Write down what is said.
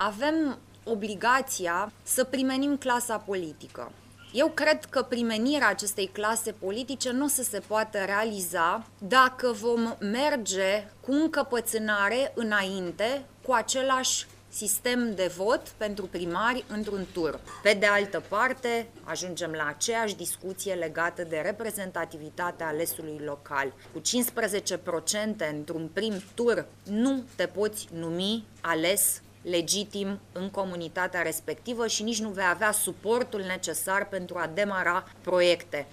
avem obligația să primenim clasa politică. Eu cred că primenirea acestei clase politice nu o să se poată realiza dacă vom merge cu încăpățânare înainte cu același sistem de vot pentru primari într-un tur. Pe de altă parte, ajungem la aceeași discuție legată de reprezentativitatea alesului local. Cu 15% într-un prim tur nu te poți numi ales legitim în comunitatea respectivă și nici nu vei avea suportul necesar pentru a demara proiecte.